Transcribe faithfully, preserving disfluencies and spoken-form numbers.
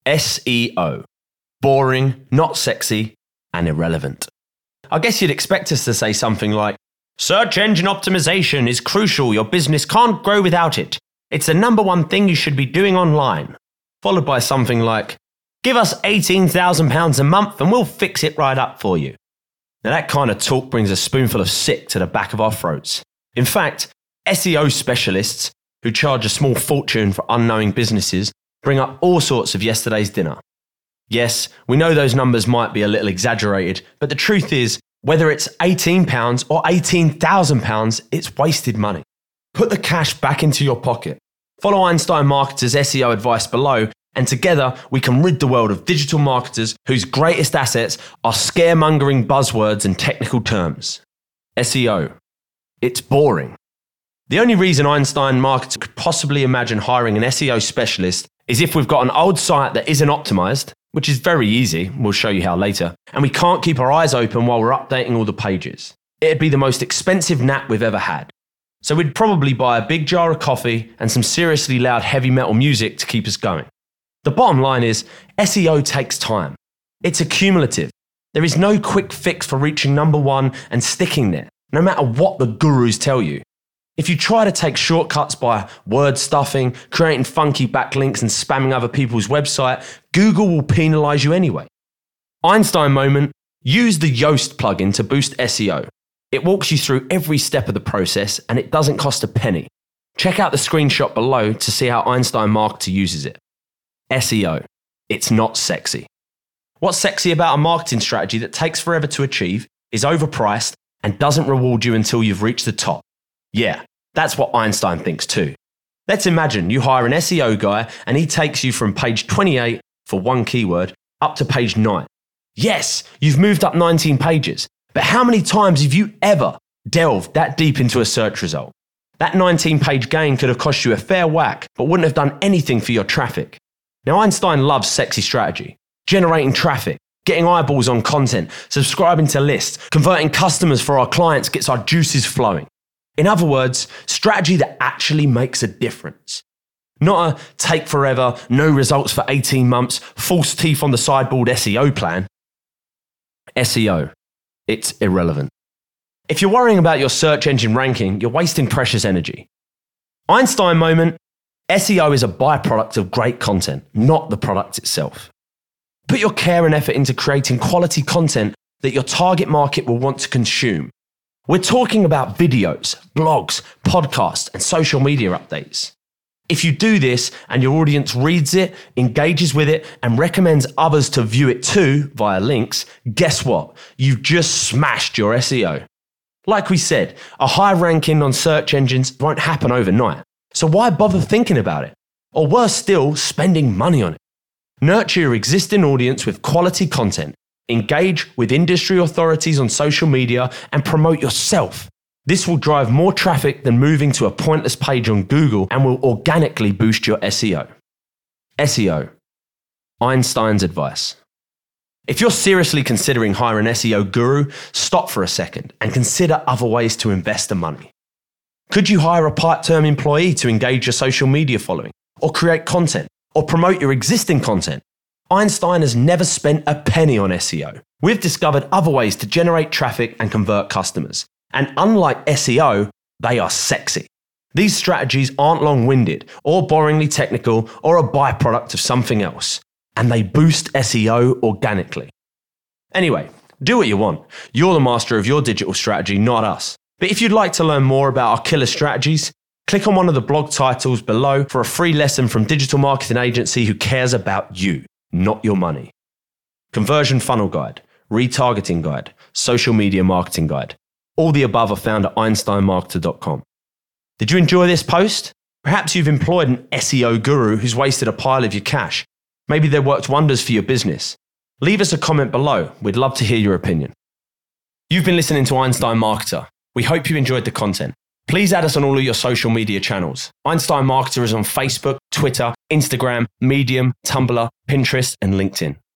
S E O. Boring, not sexy, and irrelevant. I guess you'd expect us to say something like, search engine optimization is crucial. Your business can't grow without it. It's the number one thing you should be doing online. Followed by something like, give us eighteen thousand pounds a month and we'll fix it right up for you. Now that kind of talk brings a spoonful of sick to the back of our throats. In fact, S E O specialists who charge a small fortune for unknowing businesses bring up all sorts of yesterday's dinner. Yes, we know those numbers might be a little exaggerated, but the truth is, whether it's eighteen pounds or eighteen thousand pounds, it's wasted money. Put the cash back into your pocket. Follow Einstein Marketer's S E O advice below, and together we can rid the world of digital marketers whose greatest assets are scaremongering buzzwords and technical terms. S E O. It's boring. The only reason Einstein Marketer could possibly imagine hiring an S E O specialist is if we've got an old site that isn't optimized, which is very easy, we'll show you how later, and we can't keep our eyes open while we're updating all the pages. It'd be the most expensive nap we've ever had. So we'd probably buy a big jar of coffee and some seriously loud heavy metal music to keep us going. The bottom line is, S E O takes time. It's accumulative. There is no quick fix for reaching number one and sticking there, no matter what the gurus tell you. If you try to take shortcuts by word stuffing, creating funky backlinks and spamming other people's website, Google will penalize you anyway. Einstein moment, use the Yoast plugin to boost S E O. It walks you through every step of the process and it doesn't cost a penny. Check out the screenshot below to see how Einstein Marketer uses it. S E O. It's not sexy. What's sexy about a marketing strategy that takes forever to achieve, is overpriced, and doesn't reward you until you've reached the top? Yeah, that's what Einstein thinks too. Let's imagine you hire an S E O guy and he takes you from page twenty-eight for one keyword up to page nine. Yes, you've moved up nineteen pages, but how many times have you ever delved that deep into a search result? That nineteen page gain could have cost you a fair whack, but wouldn't have done anything for your traffic. Now Einstein loves sexy strategy, generating traffic, getting eyeballs on content, subscribing to lists, converting customers for our clients gets our juices flowing. In other words, strategy that actually makes a difference. Not a take forever, no results for eighteen months, false teeth on the sideboard S E O plan. S E O. It's irrelevant. If you're worrying about your search engine ranking, you're wasting precious energy. Einstein moment, S E O is a byproduct of great content, not the product itself. Put your care and effort into creating quality content that your target market will want to consume. We're talking about videos, blogs, podcasts, and social media updates. If you do this and your audience reads it, engages with it, and recommends others to view it too via links, guess what? You've just smashed your S E O. Like we said, a high ranking on search engines won't happen overnight. So why bother thinking about it? Or worse still, spending money on it. Nurture your existing audience with quality content. Engage with industry authorities on social media and promote yourself. This will drive more traffic than moving to a pointless page on Google and will organically boost your S E O. S E O. Einstein's advice. If you're seriously considering hiring an S E O guru, stop for a second and consider other ways to invest the money. Could you hire a part-term employee to engage your social media following, or create content, or promote your existing content? Einstein has never spent a penny on S E O. We've discovered other ways to generate traffic and convert customers. And unlike S E O, they are sexy. These strategies aren't long-winded or boringly technical or a byproduct of something else. And they boost S E O organically. Anyway, do what you want. You're the master of your digital strategy, not us. But if you'd like to learn more about our killer strategies, click on one of the blog titles below for a free lesson from digital marketing agency who cares about you, not your money. Conversion funnel guide, retargeting guide, social media marketing guide. All the above are found at einstein marketer dot com. Did you enjoy this post? Perhaps you've employed an S E O guru who's wasted a pile of your cash. Maybe they worked wonders for your business. Leave us a comment below. We'd love to hear your opinion. You've been listening to Einstein Marketer. We hope you enjoyed the content. Please add us on all of your social media channels. Einstein Marketer is on Facebook, Twitter, Instagram, Medium, Tumblr, Pinterest, and LinkedIn.